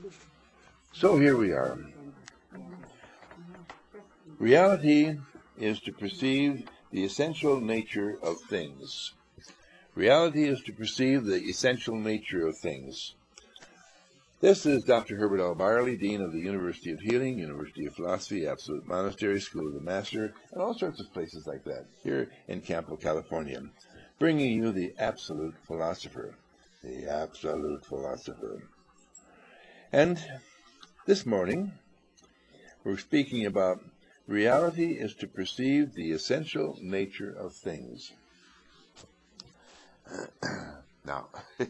So here we are. Reality is to perceive the essential nature of things. Reality is to perceive the essential nature of things. This is Dr. Herbert L. Byerly, Dean of the University of Healing, University of Philosophy, Absolute Monastery, School of the Master, and all sorts of places like that, here in Campo, California, bringing you the Absolute Philosopher. The Absolute Philosopher. And this morning, we're speaking about reality is to perceive the essential nature of things. Now,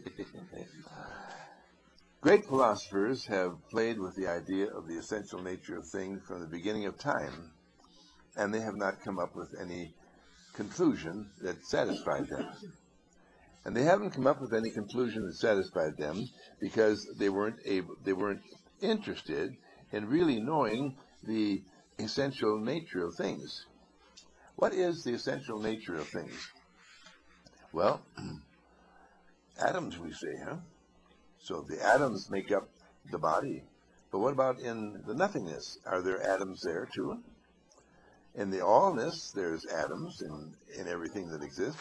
great philosophers have played with the idea of the essential nature of things from the beginning of time, and they have not come up with any conclusion that satisfied them. And they haven't come up with any conclusion that satisfied them because they weren't interested in really knowing the essential nature of things. What is the essential nature of things? Well, atoms, we say, huh? So the atoms make up the body. But what about in the nothingness? Are there atoms there too? In the allness, there's atoms in everything that exists.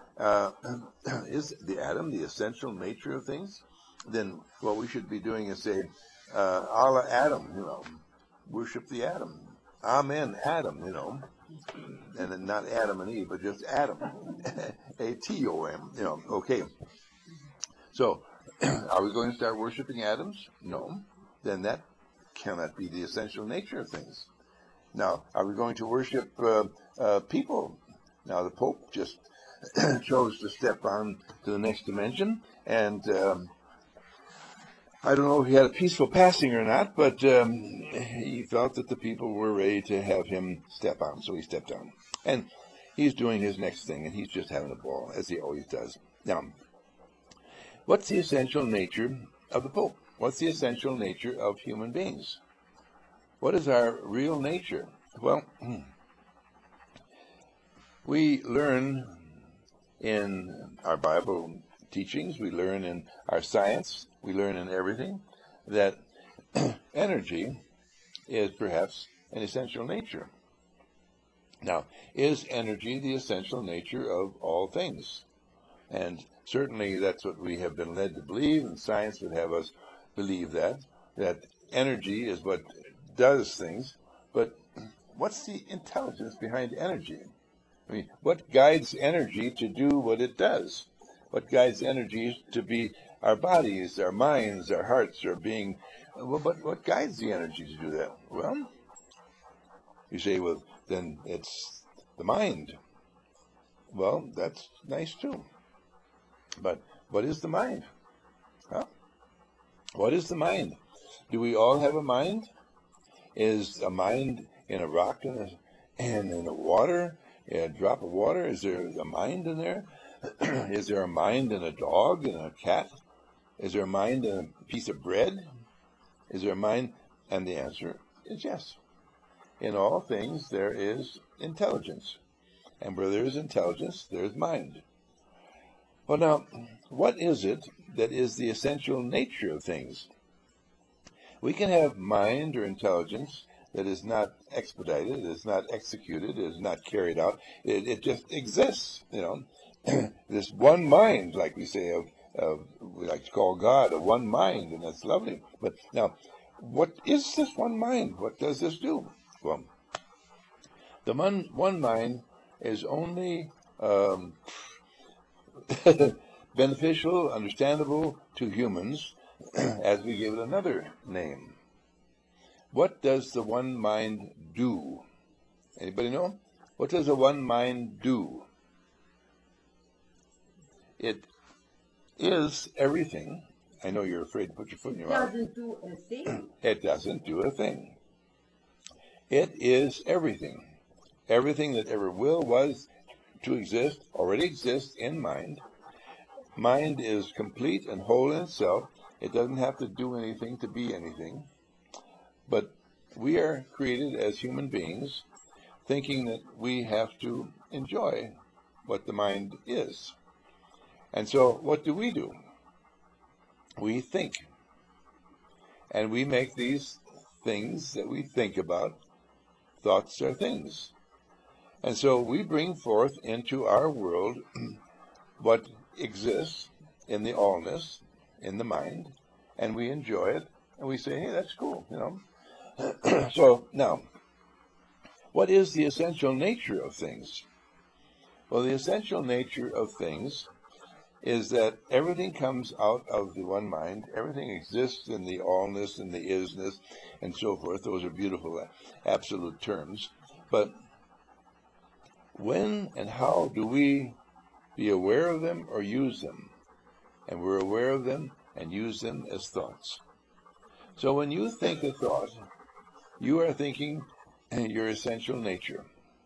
Is the atom the essential nature of things? Then what we should be doing is say, Allah Adam, worship the atom. Amen, Adam, and then not Adam and Eve, but just Adam, A-T-O-M, okay. So, are we going to start worshiping atoms? No. Then that cannot be the essential nature of things. Now, are we going to worship people? Now, the Pope just chose to step on to the next dimension, and I don't know if he had a peaceful passing or not, but he felt that the people were ready to have him step on, so he stepped on. And he's doing his next thing, and he's just having a ball, as he always does. Now, what's the essential nature of the Pope? What's the essential nature of human beings? What is our real nature? Well, we learn in our Bible teachings, we learn in our science, we learn in everything that energy is perhaps an essential nature. Now, is energy the essential nature of all things? And certainly that's what we have been led to believe, and science would have us believe that energy is what does things. But what's the intelligence behind energy? I mean, what guides energy to do what it does? What guides energy to be our bodies, our minds, our hearts, our being? Well, but what guides the energy to do that? Well, you say, well, then it's the mind. Well, that's nice too. But what is the mind? Huh? What is the mind? Do we all have a mind? Is a mind in a rock and in a water? A drop of water? Is there a mind in there? Is there a mind in a dog and a cat? Is there a mind in a piece of bread? Is there a mind? And the answer is yes. In all things there is intelligence. And where there is intelligence, there is mind. Well, now, what is it that is the essential nature of things? We can have mind or intelligence that is not expedited, is not executed, is not carried out. It just exists, This one mind, like we say we like to call God a one mind, and that's lovely. But now, what is this one mind? What does this do? Well, the one mind is only beneficial, understandable to humans as we give it another name. What does the one mind do? Anybody know? What does the one mind do? It is everything. I know you're afraid to put your foot in your mouth. Doesn't do a thing. It doesn't do a thing. It is everything. Everything that ever was to exist already exists in mind. Mind is complete and whole in itself. It doesn't have to do anything to be anything. But we are created as human beings thinking that we have to enjoy what the mind is. And so what do? We think. And we make these things that we think about. Thoughts are things. And so we bring forth into our world what exists in the allness, in the mind, and we enjoy it, and we say, hey, that's cool, So now, what is the essential nature of things? Well, the essential nature of things is that everything comes out of the one mind. Everything exists in the allness and the isness and so forth. Those are beautiful absolute terms. But when and how do we be aware of them or use them? And we're aware of them and use them as thoughts. So when you think a thought, you are thinking your essential nature.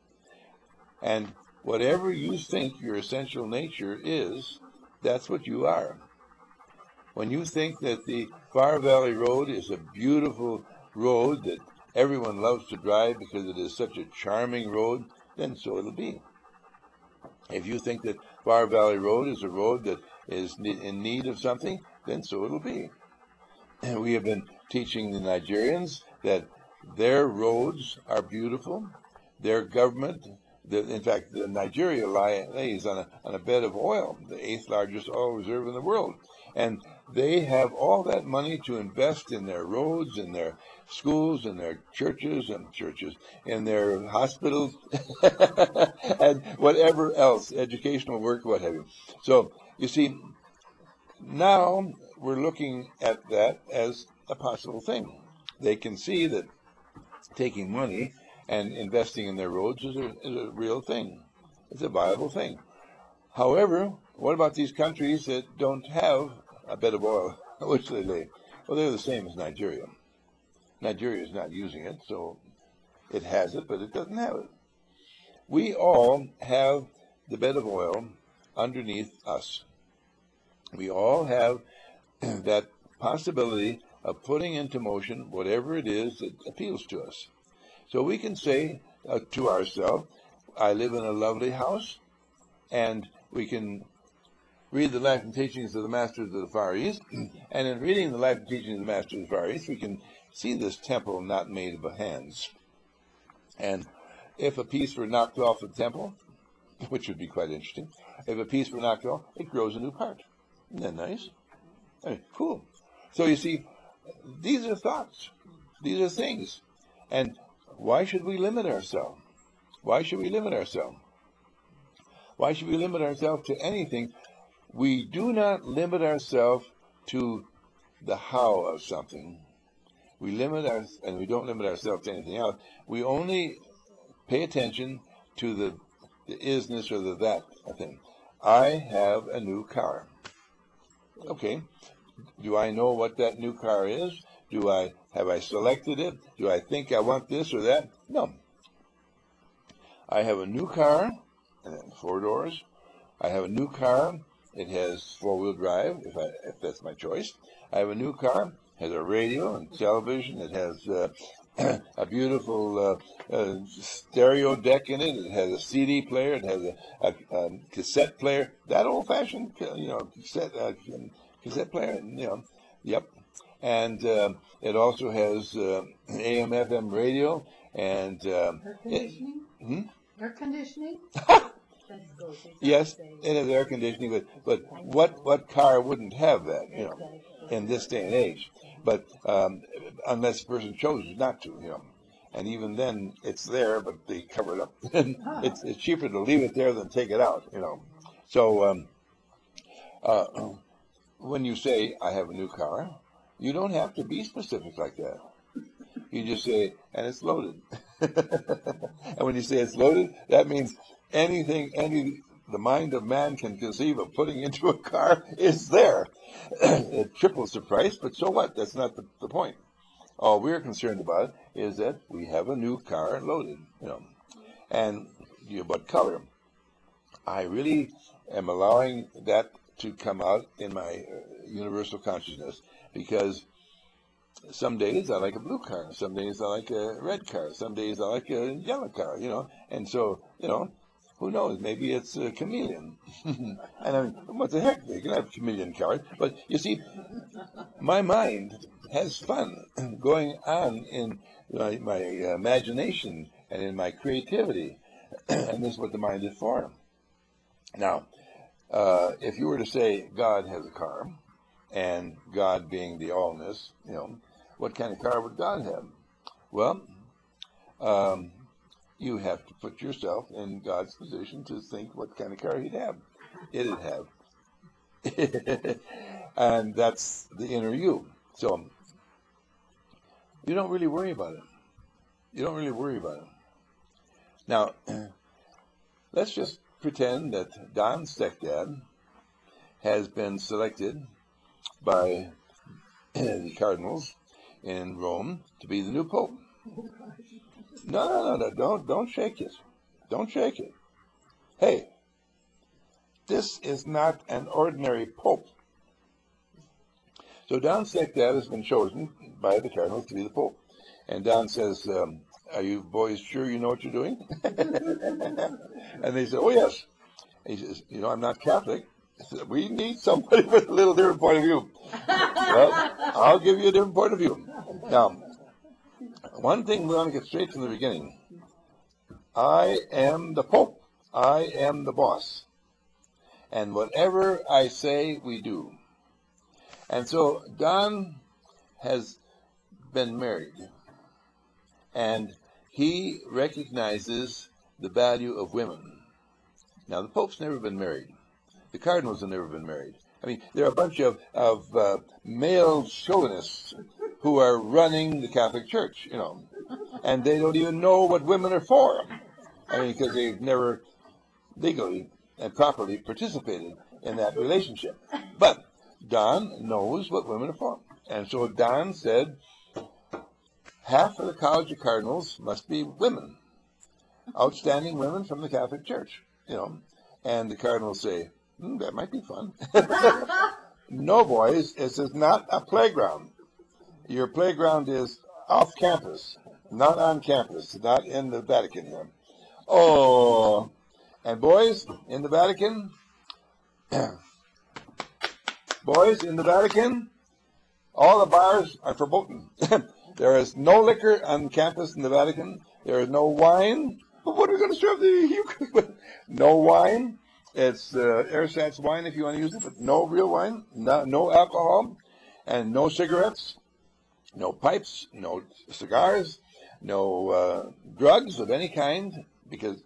And whatever you think your essential nature is, that's what you are. When you think that the Far Valley Road is a beautiful road that everyone loves to drive because it is such a charming road, then so it'll be. If you think that Far Valley Road is a road that is in need of something, then so it'll be. And we have been teaching the Nigerians that their roads are beautiful, their government. In fact, Nigeria lays on a bed of oil, the 8th largest oil reserve in the world. And they have all that money to invest in their roads, in their schools, in their churches, in their hospitals, and whatever else, educational work, what have you. So, you see, now we're looking at that as a possible thing. They can see that taking money and investing in their roads is a real thing. It's a viable thing. However, what about these countries that don't have a bed of oil, which they lay? Well, they're the same as Nigeria. Nigeria is not using it, so it has it, but it doesn't have it. We all have the bed of oil underneath us. We all have that possibility of putting into motion whatever it is that appeals to us. So we can say to ourselves, I live in a lovely house, and we can read the life and teachings of the Masters of the Far East, and in reading the life and teachings of the Masters of the Far East, we can see this temple not made by hands. And if a piece were knocked off the temple, which would be quite interesting, if a piece were knocked off, it grows a new part. Isn't that nice? Cool. So you see, these are thoughts. These are things. And why should we limit ourselves? Why should we limit ourselves? Why should we limit ourselves to anything? We do not limit ourselves to the how of something. We don't limit ourselves to anything else. We only pay attention to the isness or the that thing. I have a new car. Okay. Do I know what that new car is? Have I selected it? Do I think I want this or that? No. I have a new car, and it has 4 doors. I have a new car. It has 4-wheel drive, if that's my choice. I have a new car. It has a radio and television. It has a beautiful stereo deck in it. It has a CD player. It has a cassette player. That old-fashioned, cassette player. Yep. And it also has AM/FM radio and air conditioning. Air conditioning. Yes, it has air conditioning, but what car wouldn't have that, in this day and age? But unless the person chose not to, and even then it's there, but they cover it up. It's cheaper to leave it there than take it out, So when you say I have a new car, you don't have to be specific like that. You just say, and it's loaded. And when you say it's loaded, that means anything the mind of man can conceive of putting into a car is there. It triples the price, but so what? That's not the point. All we're concerned about is that we have a new car loaded, And what color? I really am allowing that to come out in my universal consciousness, because some days I like a blue car, some days I like a red car, some days I like a yellow car, And so, who knows? Maybe it's a chameleon. And I mean, what the heck? You can have chameleon cars. But you see, my mind has fun going on in my imagination and in my creativity. And this is what the mind is for. Now, if you were to say God has a car, and God being the allness, what kind of car would God have? Well, you have to put yourself in God's position to think what kind of car he'd have. It'd have. And that's the inner you. So you don't really worry about it. You don't really worry about it. Now, let's just pretend that Don's stepdad has been selected by the cardinals in Rome to be the new pope. No, don't shake it. Don't shake it. Hey, this is not an ordinary pope. So Don's stepdad has been chosen by the cardinals to be the pope. And Don says, are you boys sure you know what you're doing? And they say, oh, yes. He says, I'm not Catholic. Said, we need somebody with a little different point of view. Well, I'll give you a different point of view. Now, one thing we want to get straight from the beginning. I am the Pope. I am the boss. And whatever I say, we do. And so Don has been married. And he recognizes the value of women. Now, the Pope's never been married. The cardinals have never been married. I mean, there are a bunch of male chauvinists who are running the Catholic Church, and they don't even know what women are for. I mean, because they've never legally and properly participated in that relationship. But Don knows what women are for. And so Don said, half of the College of Cardinals must be women, outstanding women from the Catholic Church, And the cardinals say, that might be fun. No, boys, this is not a playground. Your playground is off campus, not on campus, not in the Vatican here. Oh, and boys in the Vatican, all the bars are verboten. There is no liquor on campus in the Vatican. There is no wine. What are we going to serve the Eucharist? No wine. It's ersatz wine if you want to use it, but no real wine, no alcohol, and no cigarettes, no pipes, no cigars, no drugs of any kind, because,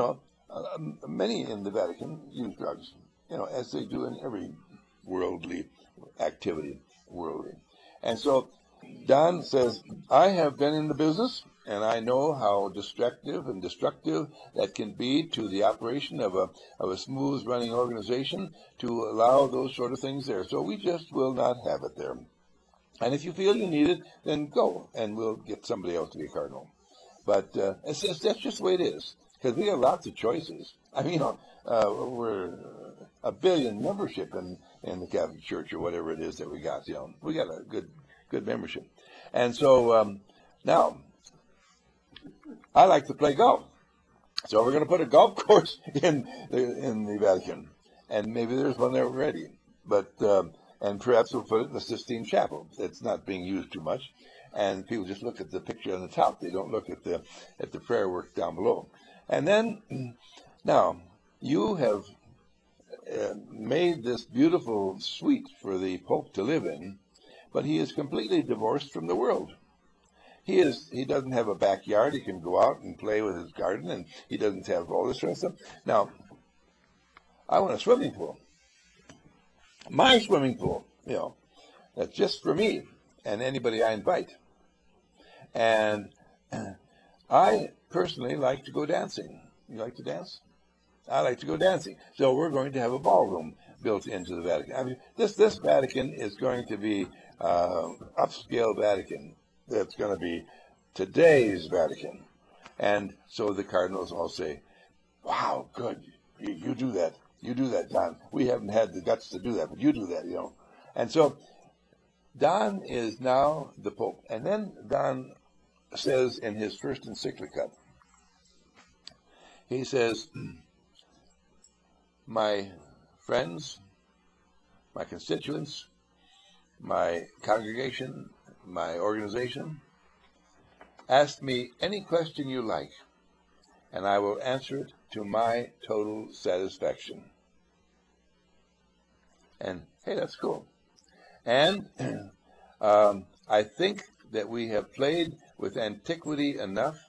many in the Vatican use drugs, as they do in every worldly activity, And so Don says, I have been in the business, and I know how destructive that can be to the operation of a smooth running organization to allow those sort of things there. So we just will not have it there. And if you feel you need it, then go, and we'll get somebody else to be a cardinal. But that's just the way it is, because we have lots of choices. I mean, we're a billion membership in the Catholic Church or whatever it is that we got. We got a good membership. And so now, I like to play golf. So we're going to put a golf course in the Vatican. And maybe there's one there already. But and perhaps we'll put it in the Sistine Chapel. It's not being used too much. And people just look at the picture on the top. They don't look at the prayer work down below. And then, now, you have made this beautiful suite for the Pope to live in, but he is completely divorced from the world. He doesn't have a backyard. He can go out and play with his garden, and he doesn't have all this sort of stuff. Now, I want a swimming pool. My swimming pool, that's just for me and anybody I invite. And I personally like to go dancing. You like to dance? I like to go dancing. So we're going to have a ballroom built into the Vatican. I mean, this Vatican is going to be upscale Vatican. That's going to be today's Vatican. And so the cardinals all say, wow, good. You do that. You do that, Don. We haven't had the guts to do that, but you do that, And so Don is now the Pope. And then Don says in his first encyclica, he says, my friends, my constituents, my congregation, my organization, ask me any question you like, and I will answer it to my total satisfaction. And hey, that's cool. And I think that we have played with antiquity enough.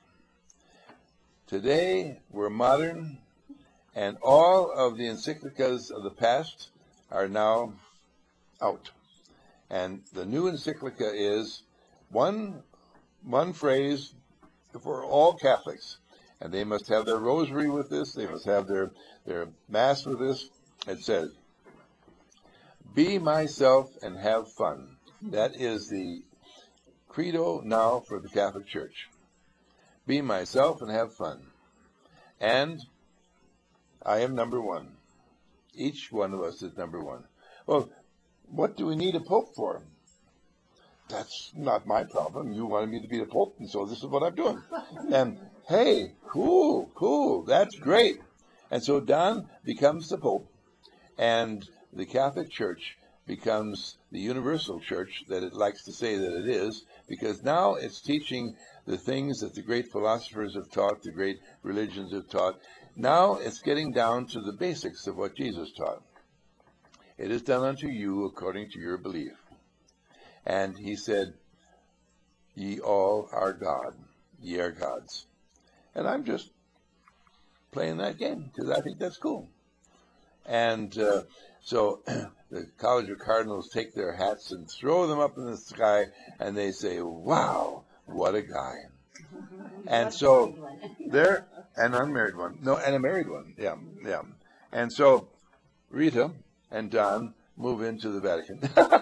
Today we're modern, and all of the encyclicas of the past are now out. And the new encyclica is one phrase for all Catholics. And they must have their rosary with this. They must have their mass with this. It says, "Be myself and have fun." That is the credo now for the Catholic Church. Be myself and have fun. And I am number one. Each one of us is number one. Well, what do we need a pope for? That's not my problem. You wanted me to be the pope, and so this is what I'm doing. And hey, cool, that's great. And so Don becomes the pope, and the Catholic Church becomes the universal church that it likes to say that it is, because now it's teaching the things that the great philosophers have taught, the great religions have taught. Now it's getting down to the basics of what Jesus taught. It is done unto you according to your belief. And he said, ye all are God, ye are gods. And I'm just playing that game because I think that's cool. And so the College of Cardinals take their hats and throw them up in the sky, and they say, wow, what a guy. And so they're an unmarried one. No, and a married one. Yeah. And so Rita and Don move into the Vatican.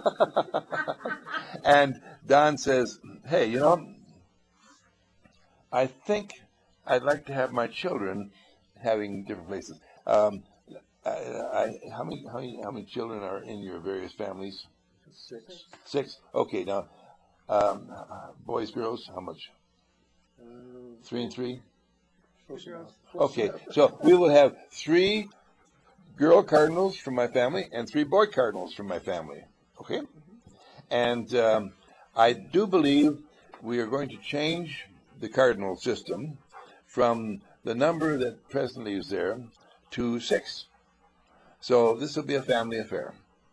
And Don says, hey, I think I'd like to have my children having different places. How many children are in your various families? Six? Okay, now, boys, girls, how much? 3 and 3? Okay, so we will have 3 girl cardinals from my family and 3 boy cardinals from my family. Okay? And I do believe we are going to change the cardinal system from the number that presently is there to 6. So this will be a family affair.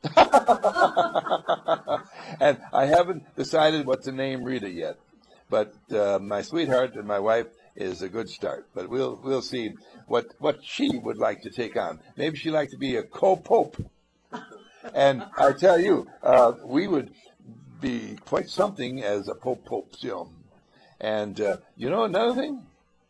And I haven't decided what to name Rita yet. But my sweetheart and my wife is a good start. But we'll see what she would like to take on. Maybe she'd like to be a co-pope. And I tell you, we would be quite something as a pope still. And another thing?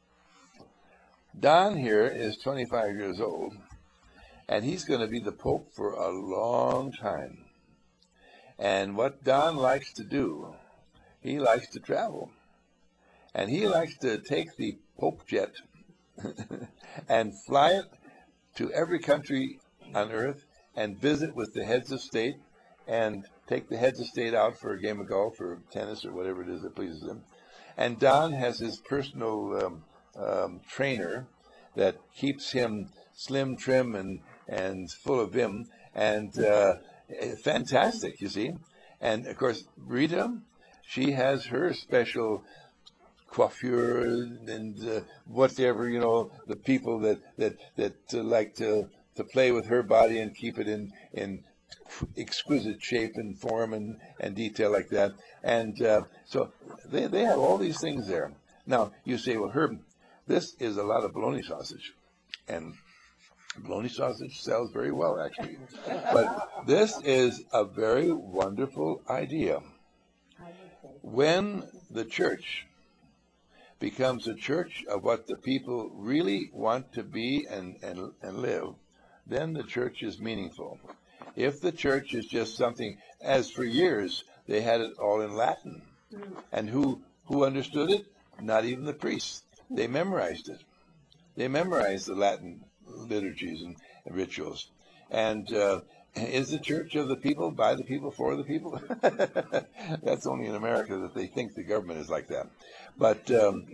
Don here is 25 years old. And he's going to be the pope for a long time. And what Don likes to do, he likes to travel. And he likes to take the Pope jet and fly it to every country on earth and visit with the heads of state and take the heads of state out for a game of golf or tennis or whatever it is that pleases him. And Don has his personal trainer that keeps him slim, trim, and full of vim, and fantastic, you see. And, of course, Rita, she has her special coiffure and whatever, the people that like to play with her body and keep it in exquisite shape and form and detail like that. And so they have all these things there. Now, you say, well, Herb, this is a lot of bologna sausage. And bologna sausage sells very well, actually. But this is a very wonderful idea. When the church becomes a church of what the people really want to be and live, then the church is meaningful. If the church is just something, as for years, they had it all in Latin. And who understood it? Not even the priests. They memorized it. They memorized the Latin liturgies and rituals. And is the church of the people, by the people, for the people? That's only in America that they think the government is like that. But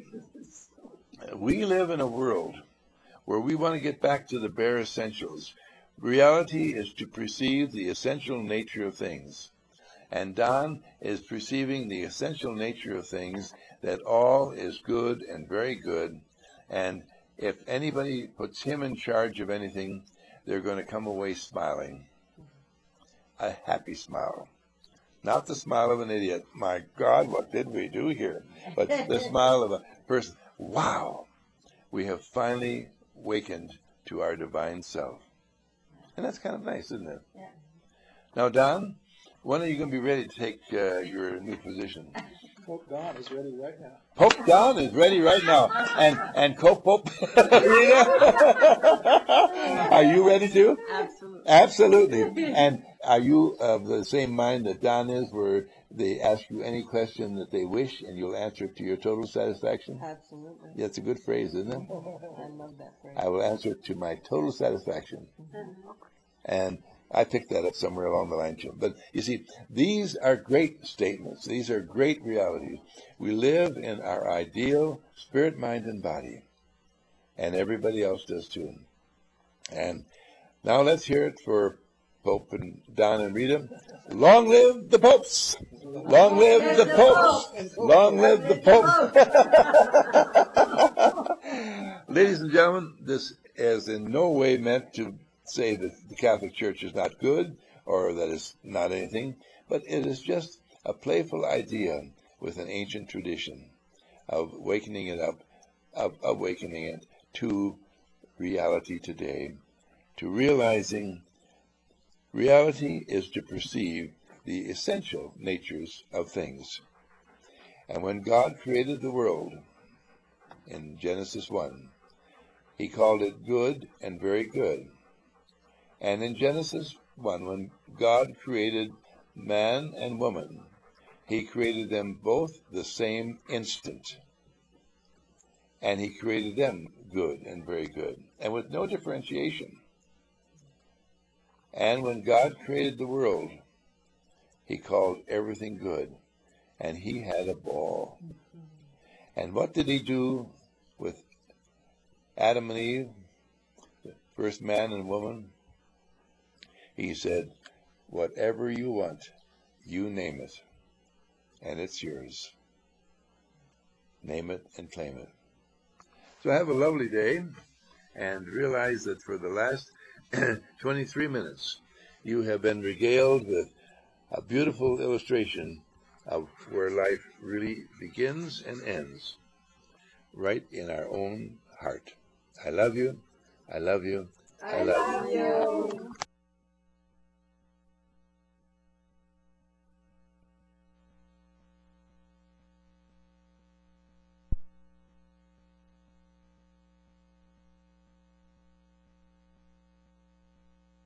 we live in a world where we want to get back to the bare essentials. Reality is to perceive the essential nature of things. And Don is perceiving the essential nature of things, that all is good and very good. And if anybody puts him in charge of anything, they're going to come away smiling. A happy smile. Not the smile of an idiot. My God, what did we do here? But the smile of a person. Wow, we have finally wakened to our divine self. And that's kind of nice, isn't it? Yeah. Now, Don, when are you going to be ready to take your new position? Pope Don is ready right now. Pope Don is ready right now. And Co-Pope Rita? Are you ready too? Absolutely. Absolutely. And are you of the same mind that Don is, where they ask you any question that they wish and you'll answer it to your total satisfaction? Absolutely. That's a good phrase, isn't it? I love that phrase. I will answer it to my total satisfaction. And I picked that up somewhere along the line too. But you see, these are great statements. These are great realities. We live in our ideal spirit, mind, and body. And everybody else does too. And now let's hear it for Pope and Don and Rita. Long live the popes! Long live the popes! Long live the popes! Ladies and gentlemen, this is in no way meant to say that the Catholic Church is not good or that it's not anything, but it is just a playful idea with an ancient tradition of wakening it up, of awakening it to reality today, to realizing reality is to perceive the essential natures of things. And when God created the world in Genesis 1, he called it good and very good. And in Genesis 1, when God created man and woman, he created them both the same instant. And he created them good and very good, and with no differentiation. And when God created the world, he called everything good, and he had a ball. And what did he do with Adam and Eve, the first man and woman? He said, whatever you want, you name it, and it's yours. Name it and claim it. So have a lovely day, and realize that for the last 23 minutes, you have been regaled with a beautiful illustration of where life really begins and ends, right in our own heart. I love you. I love you. I love you.